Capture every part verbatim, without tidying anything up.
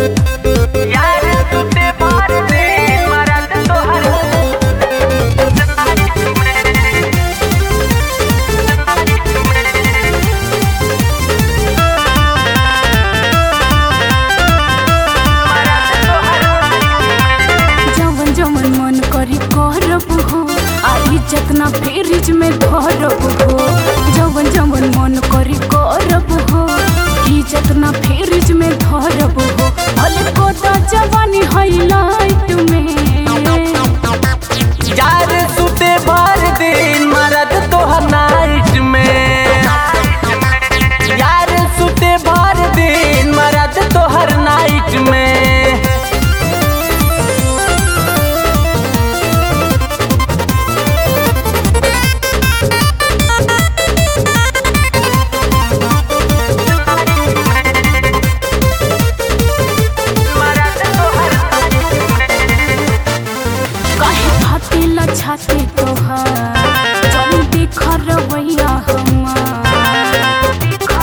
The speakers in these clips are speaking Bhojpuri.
जतना फ्रिज में धरब हो जवन जवन मन करी करब हो ई जतना फ्रिज में धरब हो भले कोदा जवानी हाईलाइट में यार सुते भर दिन मरद तोहर नाइट में यार सुते भर दिन मरद तोहर नाइट में छाते तोहार चल देख रवैया हमार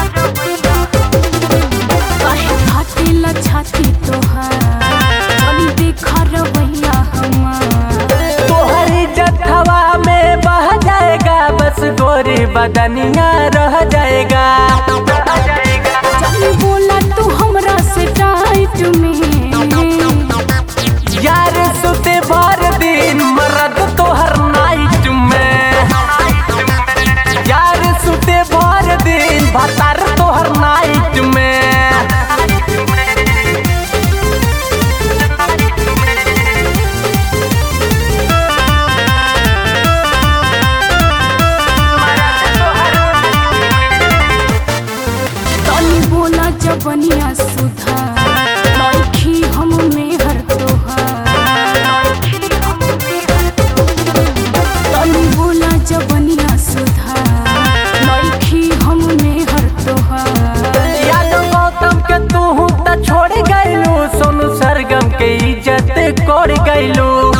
काहे फाटेला छाती तोहार चल देख रवैया हमार तोहर इज्जत हवा में बह जाएगा बस गोरी बदनिया रह जाएगा चल बोला तू हमरा से टाइट में यार सुते भर दिन मरद तोहर नाइट में यार सुते भर दिन भतार तोहर नाइट में तनी बोला जबनिया सुधा लइखी हम में हर जबनिया सुधा लइखी हम में हर तोहार याद गौतम के तू त छोड़ गइलू सोनू सरगम के इज्जत कोड़ गइलू।